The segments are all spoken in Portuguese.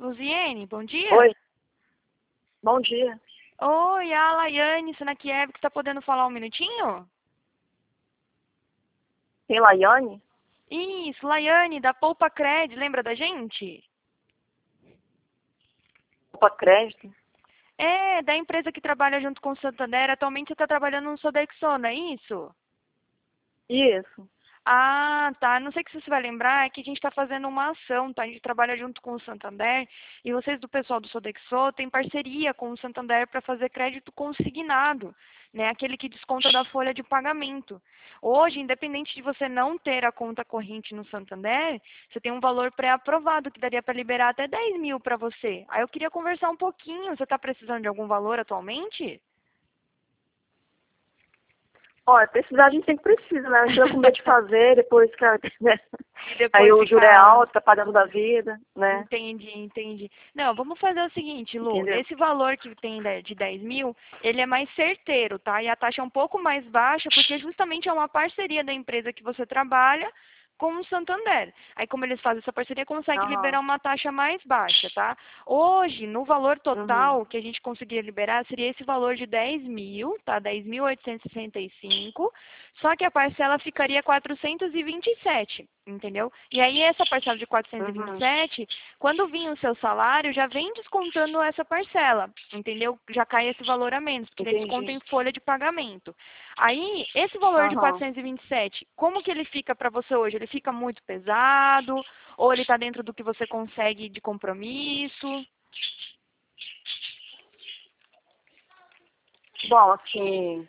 Luziene, bom dia. Oi, bom dia. Oi, a Laiane Sanakiev, que está podendo falar um minutinho? Tem Laiane? Isso, Laiane, da Poupa Cred, lembra da gente? Opa, crédito? É, da empresa que trabalha junto com o Santander. Atualmente você está trabalhando no Sodexo, não é isso? Isso. Ah, tá. Não sei se você vai lembrar, é que a gente está fazendo uma ação, tá? A gente trabalha junto com o Santander e vocês do pessoal do Sodexo têm parceria com o Santander para fazer crédito consignado, né? Aquele que desconta da folha de pagamento. Hoje, independente de você não ter a conta corrente no Santander, você tem um valor pré-aprovado que daria para liberar até 10 mil para você. Aí eu queria conversar um pouquinho. Você está precisando de algum valor atualmente? Olha, precisar a gente sempre precisa, né? A gente fica com medo de fazer, depois que né? E Aí depois o juro é ficar. alto, tá pagando da vida, né? Entendi, entendi. Não, vamos fazer o seguinte, Lu. Entendeu? Esse valor que tem de 10 mil, ele é mais certeiro, tá? E a taxa é um pouco mais baixa, porque justamente é uma parceria da empresa que você trabalha com o Santander. Aí, como eles fazem essa parceria, consegue Aham. liberar uma taxa mais baixa, tá? Hoje, no valor Uhum. total que a gente conseguiria liberar, seria esse valor de 10 mil, tá? 10.865. Só que a parcela ficaria 427, entendeu? E aí, essa parcela de Uhum. 427, quando vir o seu salário, já vem descontando essa parcela, entendeu? Já cai esse valor a menos, porque ele desconta Entendi. em folha de pagamento. Aí, esse valor de Aham. 427, como que ele fica para você hoje? Ele fica muito pesado? Ou ele está dentro do que você consegue de compromisso? Bom, assim,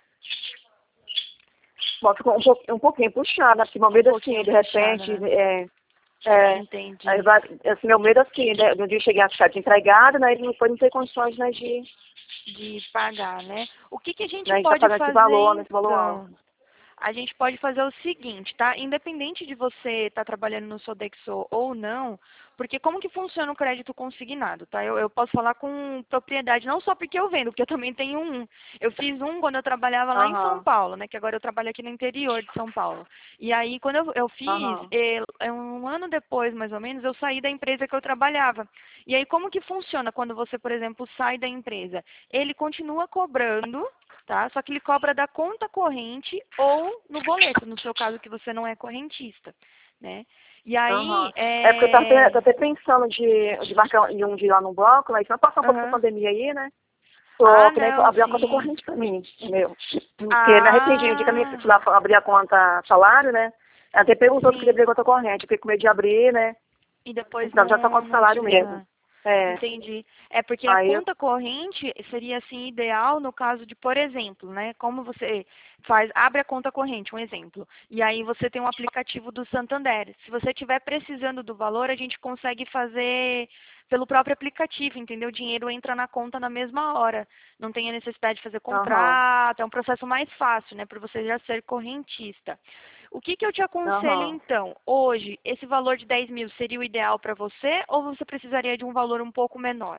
bom, ficou um pouquinho puxado, né? Porque meu Um medo assim, pouquinho de puxada, repente, né? aí Entendi. vai, assim, meu medo assim, de um dia chegar a ficar desempregado, né? E depois não ter condições, De pagar, né? O que que a gente né, de estar pode pagando esse fazer valor, nesse valor então? alto. A gente pode fazer o seguinte, tá? Independente de você estar trabalhando no Sodexo ou não, porque como que funciona o crédito consignado, tá? Eu posso falar com propriedade, não só porque eu vendo, porque eu também tenho um. Eu fiz um quando eu trabalhava lá em São Aham. Paulo, né? Que agora eu trabalho aqui no interior de São Paulo. E aí, quando eu fiz, Aham. um ano depois, mais ou menos, eu saí da empresa que eu trabalhava. E aí, como que funciona quando você, por exemplo, sai da empresa? Ele continua cobrando, tá? Só que ele cobra da conta corrente ou no boleto, no seu caso que você não é correntista, né? E aí, Aham. É porque tô até pensando de marcar um dia lá no banco, mas vai passar um pouco essa aham. pandemia aí, né? Ah, Tô querendo não, abrir a conta sim. corrente pra mim, entendeu? Porque me arrependi, o dia que eu fui Ah, lá abrir a conta salário, né? Ela até perguntou se queria sim. abrir a conta corrente, eu fiquei com medo de abrir, né? E depois Então já só não, conta não salário mesmo. utilizar. É. Entendi. É porque a Aí, conta corrente seria assim ideal no caso de, por exemplo, né? Como você faz, abre a conta corrente, um exemplo, e aí você tem um aplicativo do Santander. Se você estiver precisando do valor, a gente consegue fazer pelo próprio aplicativo, entendeu? O dinheiro entra na conta na mesma hora. Não tem a necessidade de fazer aham, contrato, é um processo mais fácil, né, para você já ser correntista. O que que eu te aconselho aham. então? Hoje, esse valor de 10 mil seria o ideal para você ou você precisaria de um valor um pouco menor?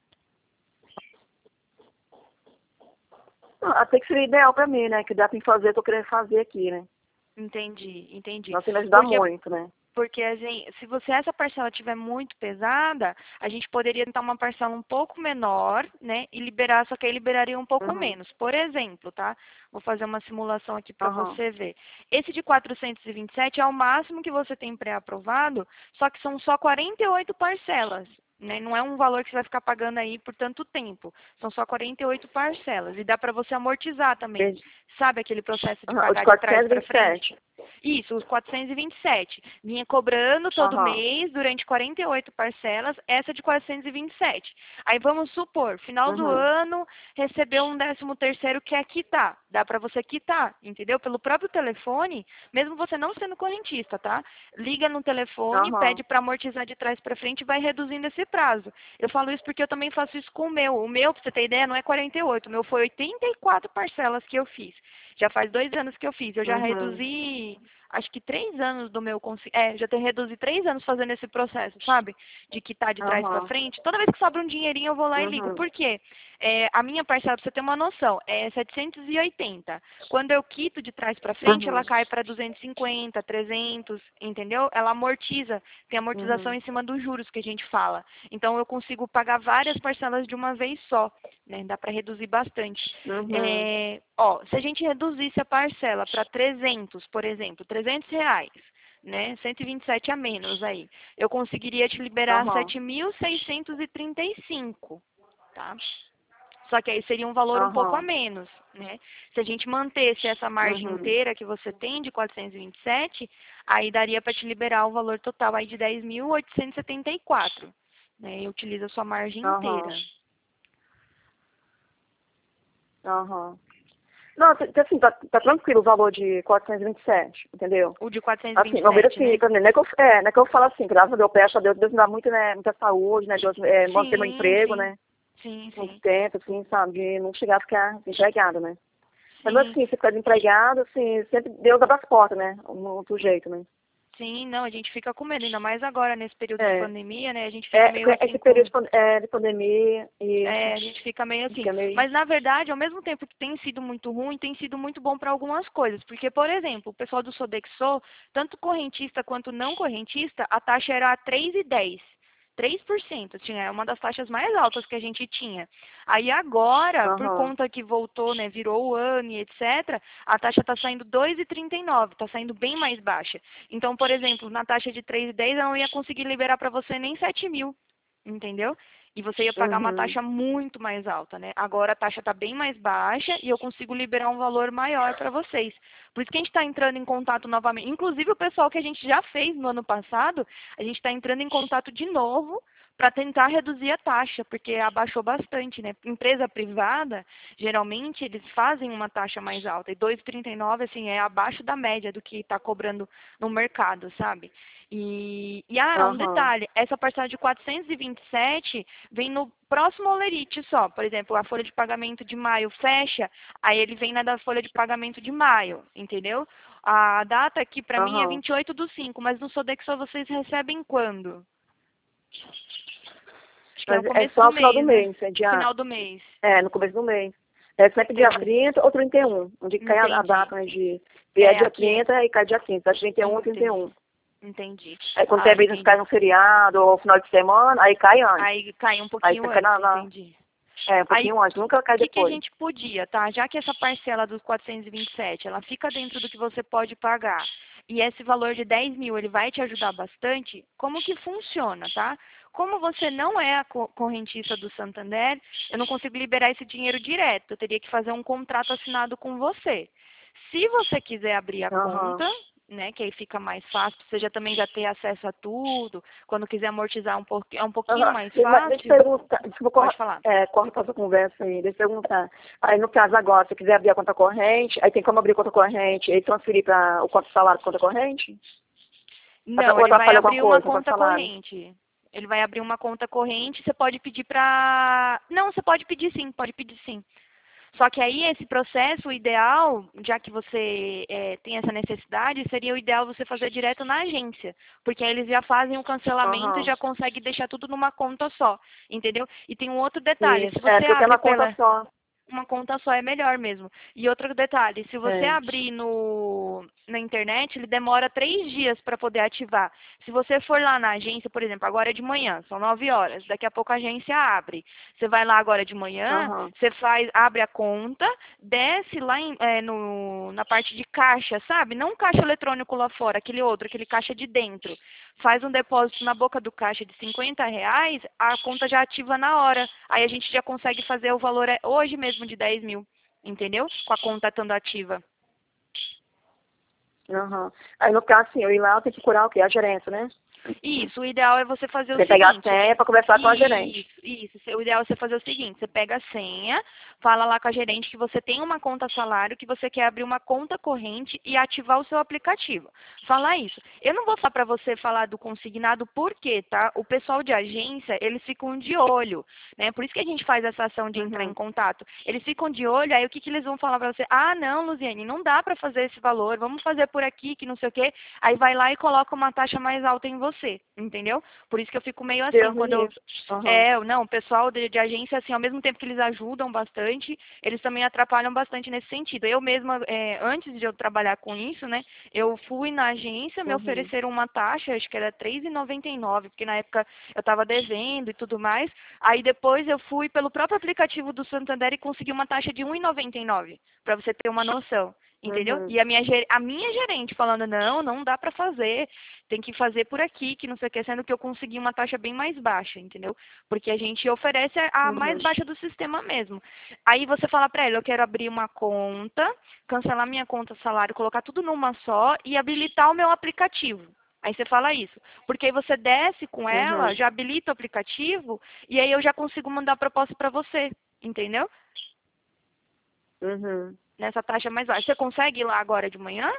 Até que seria ideal pra mim, né? Que dá pra fazer, tô querendo fazer aqui, né? Entendi, entendi. Não sei me ajudar Porque muito, né? Porque a gente, se você essa parcela tiver muito pesada, a gente poderia tentar uma parcela um pouco menor, né, e liberar, só que aí liberaria um pouco Uhum. menos. Por exemplo, tá? Vou fazer uma simulação aqui para Aham. você ver. Esse de 427 é o máximo que você tem pré-aprovado, só que são só 48 parcelas. Né? Não é um valor que você vai ficar pagando aí por tanto tempo. São só 48 parcelas. E dá para você amortizar também. Entendi. Sabe aquele processo de Aham. O de pagar de trás quatrocentos e para vinte e frente? sete Isso, os 427. Vinha cobrando todo Aham. mês, durante 48 parcelas, essa de 427. Aí vamos supor, final do Uhum. ano, recebeu um 13º que é quitar. Dá para você quitar, entendeu? Pelo próprio telefone, mesmo você não sendo correntista, tá? Liga no telefone, Aham. pede para amortizar de trás para frente e vai reduzindo esse prazo. Eu falo isso porque eu também faço isso com o meu. O meu, para você ter ideia, não é 48. O meu foi 84 parcelas que eu fiz. Já faz 2 anos que eu fiz. Eu já Uhum. reduzi acho que 3 anos do meu já tenho reduzido 3 anos fazendo esse processo, sabe? De quitar de trás para Aham. frente. Toda vez que sobra um dinheirinho, eu vou lá e ligo. Uhum. Por quê? A minha parcela, pra você ter uma noção, é 780. Quando eu quito de trás para frente, ela Uhum. cai para 250, 300, entendeu? Ela amortiza, tem amortização Uhum. em cima dos juros que a gente fala. Então, eu consigo pagar várias parcelas de uma vez só, né? Dá para reduzir bastante. Uhum. Se a gente reduzisse a parcela para 300, por exemplo, R$ 300, né? 127 a menos aí. Eu conseguiria te liberar Aham. 7.635, tá? Só que aí seria um valor um pouco a Aham. menos, né? Se a gente mantesse essa margem Uhum. inteira que você tem de 427, aí daria para te liberar o valor total aí de 10.874, né? E utiliza a sua margem inteira. Aham. Aham. Não, assim, tá tranquilo o valor de 427, entendeu? O de Assim, não vira 427, assim, né? pra mim, não é que eu falo assim, graças a Deus, eu peço a Deus, Deus me dá muito, né, muita saúde, né, Deus manter meu Sim, emprego, sim. né, Sim, muito sim. tempo, assim, sabe, de não chegar a ficar desempregado, né. Mas Sim. assim, se ficar desempregado, assim, sempre Deus abre as portas, né, um outro jeito, né. Sim, não, a gente fica com medo, ainda mais agora nesse período de É, pandemia, né? A gente fica meio assim esse período com. de pandemia, isso, A gente fica meio assim. fica meio, Mas, na verdade, ao mesmo tempo que tem sido muito ruim, tem sido muito bom para algumas coisas. Porque, por exemplo, o pessoal do Sodexo, tanto correntista quanto não correntista, a taxa era 3,10. 3%, é uma das taxas mais altas que a gente tinha. Aí agora, por aham, conta que voltou, né, virou o ano e etc., a taxa está saindo 2,39, está saindo bem mais baixa. Então, por exemplo, na taxa de 3,10 eu não ia conseguir liberar para você nem 7 mil, entendeu? E você ia pagar uma uhum, taxa muito mais alta, né? Agora a taxa está bem mais baixa e eu consigo liberar um valor maior para vocês. Por isso que a gente está entrando em contato novamente. Inclusive o pessoal que a gente já fez no ano passado, a gente está entrando em contato de novo para tentar reduzir a taxa, porque abaixou bastante, né? Empresa privada, geralmente eles fazem uma taxa mais alta. E 2,39, assim, é abaixo da média do que está cobrando no mercado, sabe? Um aham, detalhe, essa parcela de 427 vem no próximo holerite só. Por exemplo, a folha de pagamento de maio fecha, aí ele vem na da folha de pagamento de maio, entendeu? A data aqui para mim é aham. 28/5, mas no Sodexo vocês recebem quando? Acho que é Mas no é começo só do o final do mês, né? mês, é dia, Final do mês. no começo do mês. É sempre dia Entendi. 30 ou 31, onde cai a Entendi. data, né, de vier dia Aqui. 30 e cai dia 30, 31 ou Entendi. 31. Entendi. Aí quando tem Ah, vezes cai entendi. no feriado ou final de semana, aí cai antes. Aí cai um Aí pouquinho sempre cai antes, na, entendi. um Aí, pouquinho antes, nunca cai o que a depois. gente podia, tá? Já que essa parcela dos 427, ela fica dentro do que você pode pagar, e esse valor de 10 mil, ele vai te ajudar bastante, como que funciona, tá? Como você não é a correntista do Santander, eu não consigo liberar esse dinheiro direto, eu teria que fazer um contrato assinado com você. Se você quiser abrir a Aham. conta, né, que aí fica mais fácil, você já ter acesso a tudo, quando quiser amortizar é um pouquinho Aham. mais Mas deixa eu fácil, perguntar, desculpa, pode falar. corta essa conversa aí, deixa eu perguntar. Aí no caso agora, se quiser abrir a conta corrente, aí tem como abrir a conta corrente e transferir para o conta salário para conta corrente? Não, Ou ele vai atrapalha alguma abrir uma coisa, o conta conta salário? corrente. Ele vai abrir uma conta corrente, você pode pedir para. Não, você pode pedir sim, pode pedir sim. Só que aí esse processo, o ideal, já que você tem essa necessidade, seria o ideal você fazer direto na agência. Porque aí eles já fazem o cancelamento e Aham. já conseguem deixar tudo numa conta só, entendeu? E tem um outro detalhe, Isso. se você Porque eu tenho abre uma conta pela. só. Uma conta só é melhor mesmo. E outro detalhe, se você É. abrir na internet, ele demora 3 dias para poder ativar. Se você for lá na agência, por exemplo, agora é de manhã, são 9 horas, daqui a pouco a agência abre. Você vai lá agora de manhã, Aham. você abre a conta, desce lá na parte de caixa, sabe? Não caixa eletrônico lá fora, aquele outro, aquele caixa de dentro. Faz um depósito na boca do caixa de R$ 50, a conta já ativa na hora. Aí a gente já consegue fazer o valor hoje mesmo de 10 mil, entendeu? Com a conta estando ativa. Aham. Aí no caso, assim, eu ir lá, eu tenho que procurar o quê? A gerência, né? Isso, o ideal é você fazer o Você pegar a seguinte. senha para conversar com a gerente. Isso. O ideal é você fazer o seguinte, você pega a senha, fala lá com a gerente que você tem uma conta salário, que você quer abrir uma conta corrente e ativar o seu aplicativo. Fala isso. Eu não vou falar para você falar do consignado por quê, tá? O pessoal de agência, eles ficam de olho, né? Por isso que a gente faz essa ação de entrar em contato. Eles ficam de olho, aí o que eles vão falar para você? Ah, não, Luziane, não dá para fazer esse valor, vamos fazer por aqui, que não sei o quê. Aí vai lá e coloca uma taxa mais alta em você, entendeu? Por isso que eu fico meio assim, Deus me quando eu... livre. Não, o pessoal de agência, assim, ao mesmo tempo que eles ajudam bastante, eles também atrapalham bastante nesse sentido. Eu mesma, antes de eu trabalhar com isso, né, eu fui na agência, me ofereceram uma taxa, acho que era R$3,99, porque na época eu estava devendo e tudo mais. Aí depois eu fui pelo próprio aplicativo do Santander e consegui uma taxa de R$1,99, para você ter uma noção. Entendeu? E a minha gerente falando, não, não dá para fazer, tem que fazer por aqui, que não sei o que, sendo que eu consegui uma taxa bem mais baixa, entendeu? Porque a gente oferece a mais baixa do sistema mesmo. Aí você fala para ela, eu quero abrir uma conta, cancelar minha conta salário, colocar tudo numa só e habilitar o meu aplicativo. Aí você fala isso. Porque aí você desce com ela, já habilita o aplicativo, e aí eu já consigo mandar a proposta para você, entendeu? Nessa taxa mais baixa. Você consegue ir lá agora de manhã?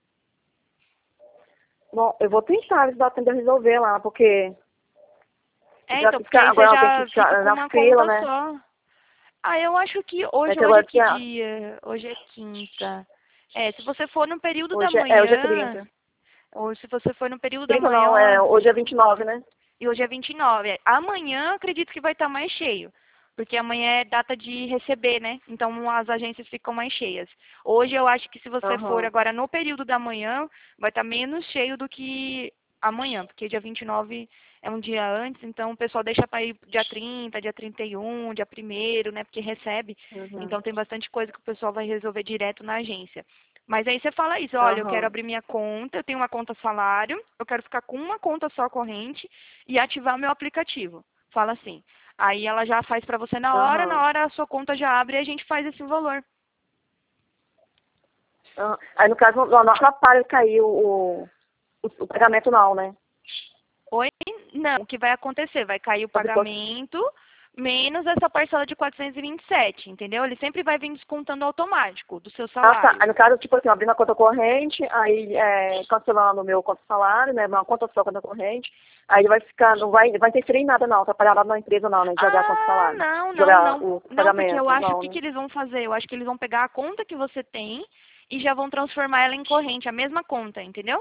Bom, eu vou tentar tentar resolver lá, porque Então, porque aí você agora já tem que ficar fica com na uma fila, conta né? só. Ah, eu acho que hoje Agora é que dia? Hoje é quinta. Se você for no período da hoje é manhã, 30. ou se você for no período da 30 não, manhã, hoje é 29, né? e hoje é 29. Amanhã acredito que vai estar mais cheio, porque amanhã é data de receber, né? Então as agências ficam mais cheias. Hoje eu acho que se você for agora no período da manhã, vai estar menos cheio do que amanhã, porque dia 29 é um dia antes, então o pessoal deixa para ir dia 30, dia 31, dia 1º, né? Porque recebe. Então tem bastante coisa que o pessoal vai resolver direto na agência. Mas aí você fala isso, olha, eu quero abrir minha conta, eu tenho uma conta salário, eu quero ficar com uma conta só corrente e ativar meu aplicativo. Fala assim. Aí ela já faz para você na hora a sua conta já abre e a gente faz esse valor. Aí no caso não atrapalha cair o pagamento não, né? Oi? Não, o que vai acontecer? Vai cair o pagamento menos essa parcela de 427, entendeu? Ele sempre vai vir descontando automático do seu salário. Tá. Aí no caso, tipo assim, abrindo a conta corrente, aí cancelando o meu conta salário, né? Uma conta só conta corrente, aí ele vai ficar, não vai interferir em nada não, atrapalhar nada na empresa não, né? De jogar a conta salário. Não. Jogar o pagamento. Porque eu acho que eles vão fazer? Eu acho que eles vão pegar a conta que você tem e já vão transformar ela em corrente, a mesma conta, entendeu?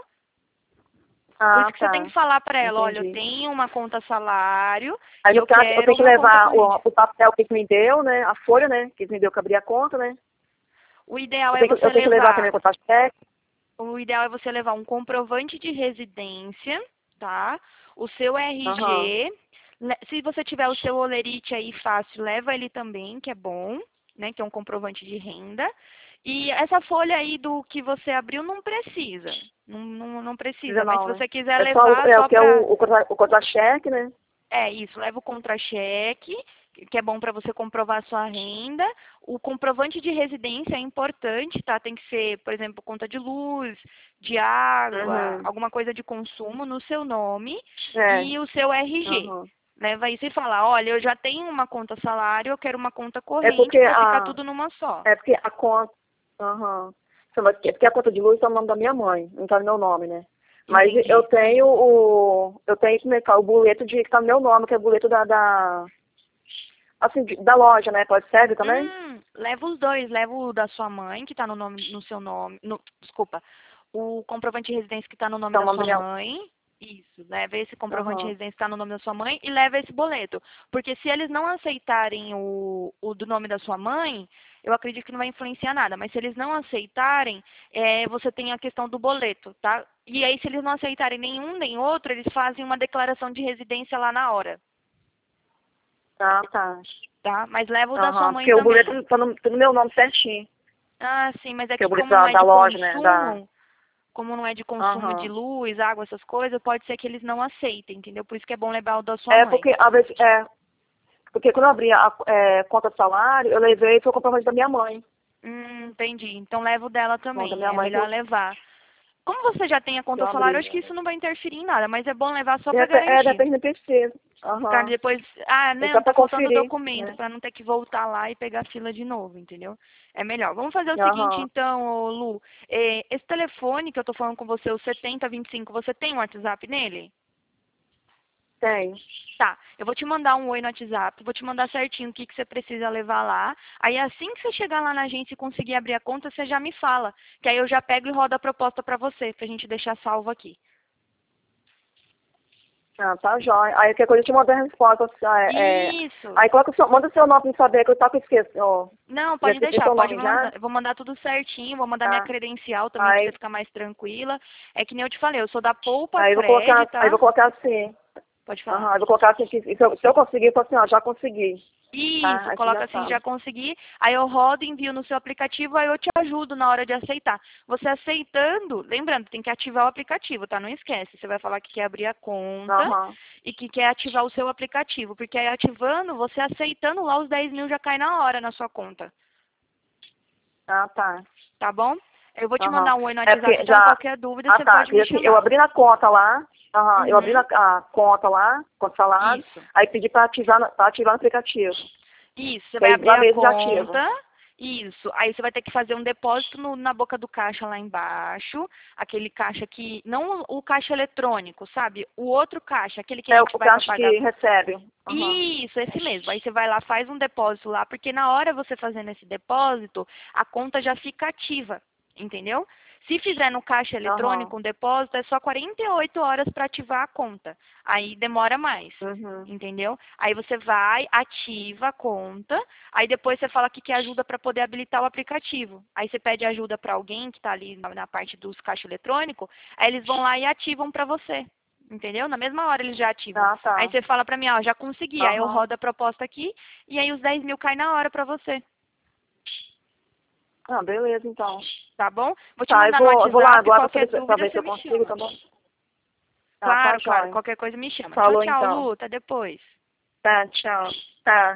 Por isso que você tem que falar para ela, olha, eu tenho uma conta salário aí, e eu quero eu tenho que uma levar conta o papel que me deu, né? A folha, né? Que me deu que abrir a conta, né? O ideal eu tenho que levar também o conta-cheque. O ideal é você levar um comprovante de residência, tá? O seu RG. Se você tiver o seu olerite aí fácil, leva ele também, que é bom, né? Que é um comprovante de renda. E essa folha aí do que você abriu não precisa. Não precisa, mas se você quiser levar só para... o contra-cheque, né? Isso, leva o contra-cheque, que é bom para você comprovar a sua renda. O comprovante de residência é importante, tá? Tem que ser, por exemplo, conta de luz, de água, alguma coisa de consumo no seu nome e o seu RG. Leva isso e fala, olha, eu já tenho uma conta salário, eu quero uma conta corrente para ficar tudo numa só. É porque a conta... Porque a conta de luz está no nome da minha mãe, não está no meu nome, né? Mas entendi. eu tenho o boleto que tá no meu nome, que é o boleto da loja, né? Pode ser também? Leva os dois, leva o da sua mãe, que está no seu nome, desculpa, o comprovante de residência que está no nome da sua mãe. Isso, leva esse comprovante de residência que está no nome da sua mãe e leva esse boleto. Porque se eles não aceitarem o do nome da sua mãe, eu acredito que não vai influenciar nada. Mas se eles não aceitarem, você tem a questão do boleto, tá? E aí, se eles não aceitarem nenhum nem outro, eles fazem uma declaração de residência lá na hora. Tá. Mas leva o da sua mãe também. Porque o boleto tá no meu nome certinho. Sim, mas é que o boleto como não é de loja, consumo, né? como não é de consumo de luz, água, essas coisas, pode ser que eles não aceitem, entendeu? Por isso que é bom levar o da sua mãe. Porque, às vezes, porque quando eu abri a conta de salário, eu levei foi o comprovante da minha mãe. Entendi. Então leva o dela também. Da minha mãe, melhor levar. Como você já tem a conta Eu salário, eu abri. acho que isso não vai interferir em nada, mas é bom levar só pra garantir. Depende do PC. Pra Aham. depois, É não, só tá pra faltando conferir, documento, né? pra não ter que voltar lá e pegar a fila de novo, entendeu? É melhor. Vamos fazer o seguinte, Aham. então, ô, Lu. Esse telefone que eu tô falando com você, o 7025, você tem um WhatsApp nele? Tem. Tá, eu vou te mandar um oi no WhatsApp, vou te mandar certinho o que você precisa levar lá. Aí assim que você chegar lá na agência e conseguir abrir a conta, você já me fala. Que aí eu já pego e rodo a proposta pra você, pra gente deixar salvo aqui. Ah, tá jóia. Aí qualquer coisa eu te mando a resposta. Isso. Aí manda o seu nome pra saber que eu tava esquecendo. Ó, Não, já pode esqueci deixar, seu pode nome já? mandar. Eu vou mandar tudo certinho, vou mandar minha Tá. credencial também pra você Aí, ficar mais tranquila. É que nem eu te falei, eu sou da Poupa aí eu vou Cred, colocar, tá? assim. Pode falar. Aham, eu vou colocar assim que se eu conseguir, eu falo assim, ó, já consegui. Tá? Isso, Aí você coloca já assim, sabe. já consegui. Aí eu rodo, envio no seu aplicativo, aí eu te ajudo na hora de aceitar. Você aceitando, lembrando, tem que ativar o aplicativo, tá? Não esquece. Você vai falar que quer abrir a conta Aham. e que quer ativar o seu aplicativo. Porque aí ativando, você aceitando lá, os 10 mil já cai na hora na sua conta. Ah, tá. Tá bom? Eu vou te Aham. mandar um oi no É WhatsApp porque já, já. qualquer dúvida Ah, você tá. pode Porque me assim, eu chamar. abri na conta lá. Aham. Eu abri Uhum. a conta lá, conta salário. Isso. Aí pedi pra ativar, pra ativar no aplicativo. Isso, você Que vai aí abrir lá a mesmo já ativa. conta. Isso. Aí você vai ter que fazer um depósito na boca do caixa lá embaixo. Aquele caixa que. Não o caixa eletrônico, sabe? O outro caixa, aquele que a É gente o vai para caixa pagar. que recebe. Aham. Isso, esse mesmo. Aí você vai lá, faz um depósito lá, porque na hora você fazendo esse depósito, a conta já fica ativa, entendeu? Se fizer no caixa Aham. eletrônico um depósito, é só 48 horas para ativar a conta. Aí demora mais, Uhum. entendeu? Aí você vai, ativa a conta, aí depois você fala que quer ajuda para poder habilitar o aplicativo. Aí você pede ajuda para alguém que está ali na parte dos caixas eletrônicos, aí eles vão lá e ativam para você. Entendeu? Na mesma hora eles já ativam. Ah, Aí tá. você fala pra mim, ó, já consegui. Aí eu Aham. rodo a proposta aqui e aí os 10 mil cai na hora pra você. Ah, beleza, então. Tá bom? Vou te Tá, mandar no eu vou lá WhatsApp. agora Qualquer pra dúvida ver se você eu me consigo, chama. tá bom? Ah, tá Claro, claro. jóia. Qualquer coisa me chama. Tchau, Falou tchau, então. Lu. Até depois. Tá, tchau. Tá.